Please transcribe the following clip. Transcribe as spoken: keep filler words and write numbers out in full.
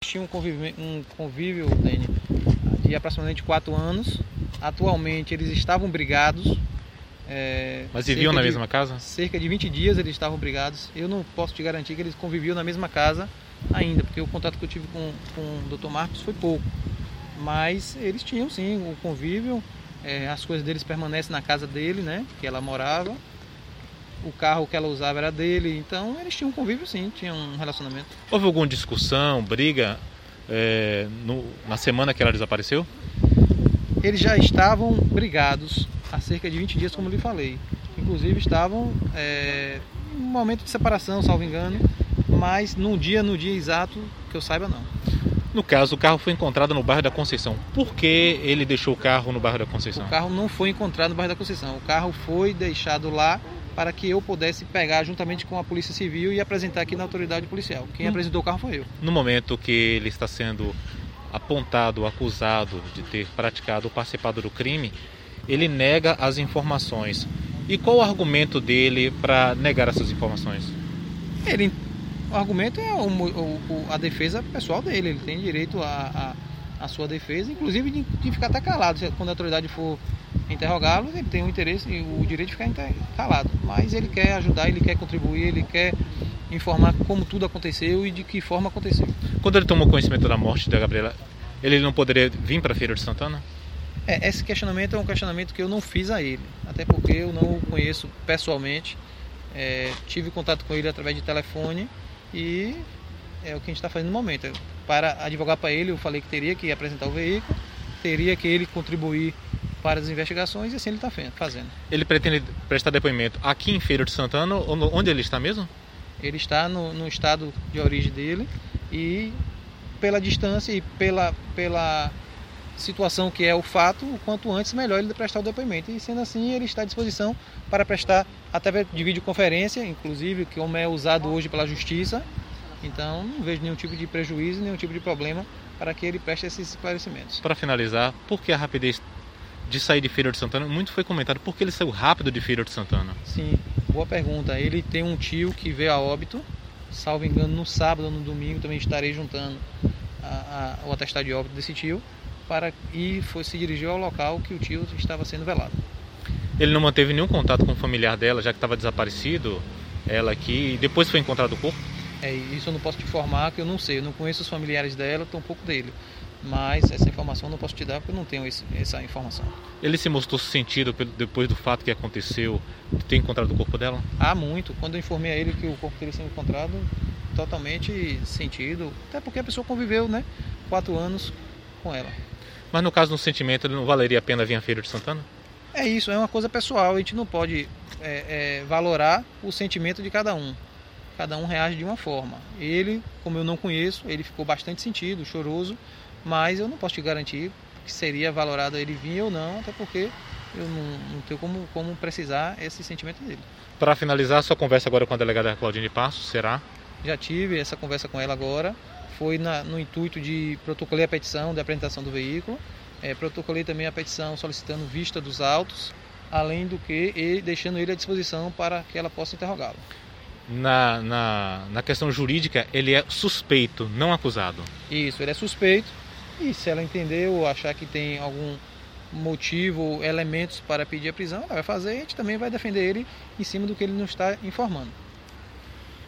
tinham um convívio, um convívio Dene, de aproximadamente quatro anos. Atualmente eles estavam brigados. É, Mas viviam na de, mesma casa? Cerca de vinte dias eles estavam brigados. Eu não posso te garantir que eles conviviam na mesma casa ainda, porque o contato que eu tive com, com o doutor Marcos foi pouco. Mas eles tinham sim o convívio, é, as coisas deles permanecem na casa dele, né, que ela morava. O carro que ela usava era dele, então eles tinham um convívio sim, tinham um relacionamento. Houve alguma discussão, briga é, no, na semana que ela desapareceu? Eles já estavam brigados há cerca de vinte dias, como eu lhe falei. Inclusive estavam é, em um momento de separação, salvo engano, mas no dia, no dia exato, que eu saiba, não. No caso, o carro foi encontrado no bairro da Conceição. Por que ele deixou o carro no bairro da Conceição? O carro não foi encontrado no bairro da Conceição. O carro foi deixado lá para que eu pudesse pegar juntamente com a Polícia Civil e apresentar aqui na autoridade policial. Quem hum. apresentou o carro foi eu. No momento que ele está sendo apontado, acusado de ter praticado ou participado do crime, ele nega as informações. E qual o argumento dele para negar essas informações? Ele, o argumento é o, o, a defesa pessoal dele. Ele tem direito à a, a, a sua defesa, inclusive de, de ficar até calado. Quando a autoridade for interrogá-lo, ele tem o interesse e o direito de ficar calado. Mas ele quer ajudar, ele quer contribuir, ele quer informar como tudo aconteceu e de que forma aconteceu. Quando ele tomou conhecimento da morte da Gabriela, ele não poderia vir para a Feira de Santana? É, esse questionamento é um questionamento que eu não fiz a ele, até porque eu não o conheço pessoalmente. É, tive contato com ele através de telefone e é o que a gente está fazendo no momento. Para advogar para ele, eu falei que teria que apresentar o veículo, teria que ele contribuir para as investigações e assim ele está fazendo. Ele pretende prestar depoimento aqui em Feira de Santana, onde ele está mesmo? Ele está no, no estado de origem dele e pela distância e pela, pela situação que é o fato, o quanto antes melhor ele prestar o depoimento. E sendo assim, ele está à disposição para prestar através de videoconferência, inclusive, que como é usado hoje pela Justiça. Então, não vejo nenhum tipo de prejuízo, nenhum tipo de problema para que ele preste esses esclarecimentos. Para finalizar, por que a rapidez de sair de Feira de Santana? Muito foi comentado, por que ele saiu rápido de Feira de Santana? Sim, boa pergunta. Ele tem um tio que veio a óbito, salvo engano, no sábado ou no domingo, também estarei juntando a, a, o atestado de óbito desse tio, para e foi se dirigir ao local que o tio estava sendo velado. Ele não manteve nenhum contato com o familiar dela, já que estava desaparecido, ela aqui, e depois foi encontrado o corpo? É, isso eu não posso te informar, que eu não sei, eu não conheço os familiares dela, tampouco dele. Mas essa informação eu não posso te dar porque eu não tenho esse, essa informação. Ele se mostrou sentido depois do fato que aconteceu de ter encontrado o corpo dela? Ah, muito. Quando eu informei a ele que o corpo teria sido encontrado, totalmente sentido. Até porque a pessoa conviveu, né, quatro anos com ela. Mas no caso do sentimento, não valeria a pena vir à Feira de Santana? É isso, é uma coisa pessoal. A gente não pode é, é, valorar o sentimento de cada um. Cada um reage de uma forma. Ele, como eu não conheço, ele ficou bastante sentido, choroso. Mas eu não posso te garantir que seria valorado ele vir ou não, até porque eu não, não tenho como, como precisar esse sentimento dele. Para finalizar, sua conversa agora com a delegada Claudine Passos, será? Já tive essa conversa com ela agora, foi na, no intuito de protocolei a petição de apresentação do veículo, é, protocolei também a petição solicitando vista dos autos, além do que e deixando ele à disposição para que ela possa interrogá-lo. Na, na, na questão jurídica, ele é suspeito, não acusado? Isso, ele é suspeito. E se ela entender ou achar que tem algum motivo, elementos para pedir a prisão, ela vai fazer e a gente também vai defender ele em cima do que ele nos está informando.